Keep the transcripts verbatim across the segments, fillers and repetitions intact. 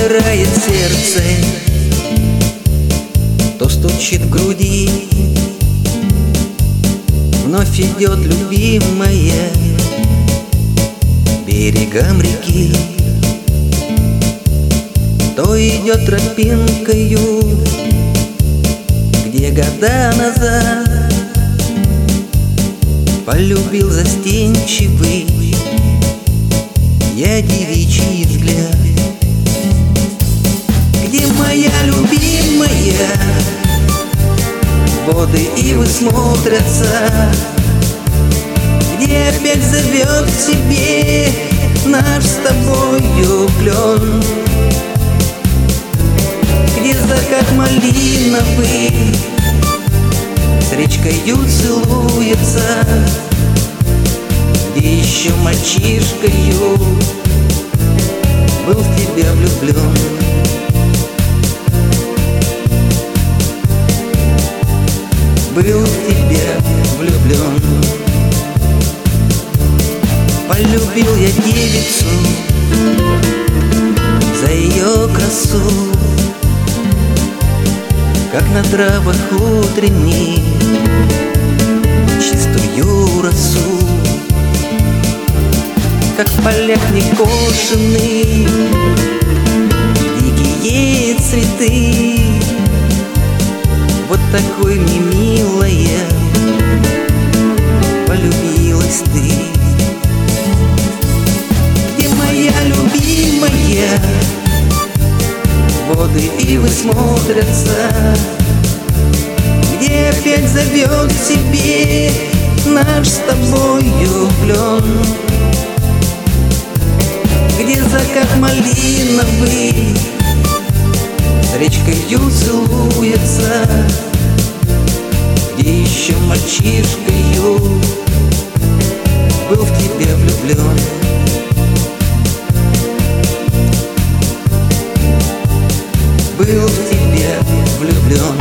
замирает сердце, то стучит в груди. Вновь идет любимая берегам реки, то идет тропинкою, где года назад полюбил застенчивый я девичий взгляд. Где моя любимая, воды ивы смотрятся, где опять зовет к себе наш с тобою клен, где закат малиновый с речкою целуется, где еще мальчишкою был в тебя влюблен. Был в тебя влюблен. Полюбил я девицу за ее красу, как на травах утренних чистую росу, как в полях некошенных дикие цветы. Вот такой мне, милая, полюбилась ты. Где моя любимая, воды ивы смотрятся, где опять зовет к себе наш с тобою клен, где закат малиновый с речкою целуется, где еще мальчишкою был в тебя влюблен. Был в тебя влюблен.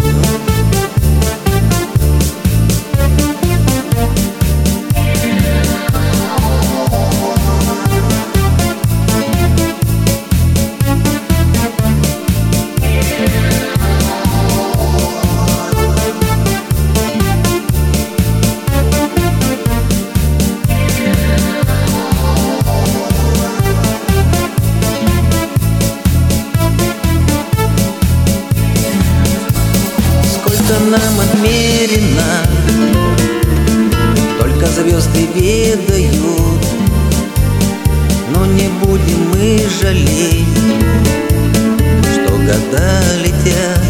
Нам отмерено, только звезды ведают, но не будем мы жалеть, что года летят.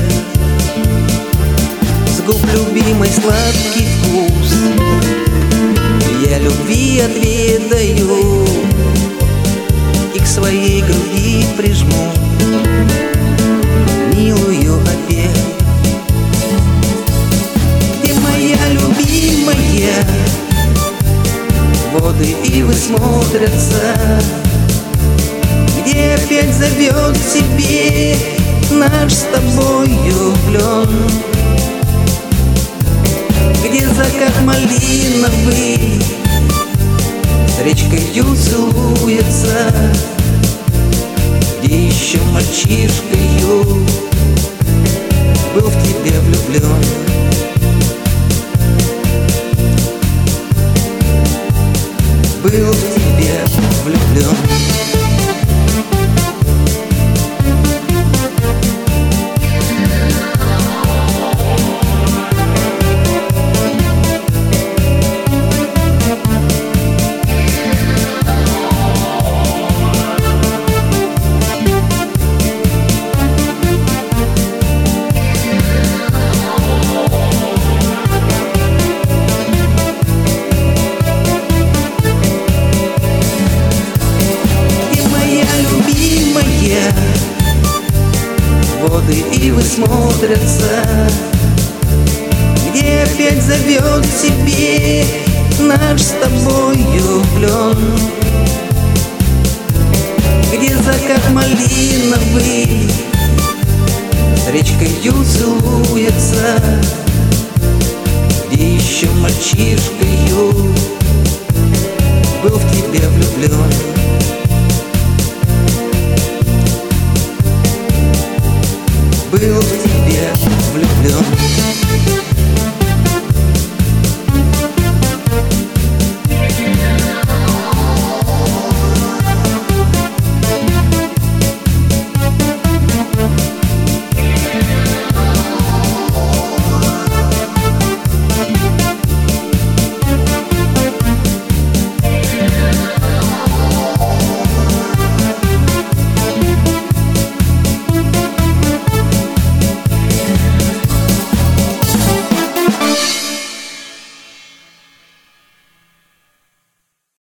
С губ любимой сладкий вкус я любви отведаю и к своей груди прижму милую опять. Любимая, воды ивы смотрятся, где опять зовет к себе наш с тобою клен, где закат малиновый с речкою целуется, где еще мальчишкою был в тебя влюблен. Был в тебя влюблен. Воды ивы смотрятся, где опять зовет к себе наш с тобою клен, где закат малиновый с речкою целуется, где еще мальчишкою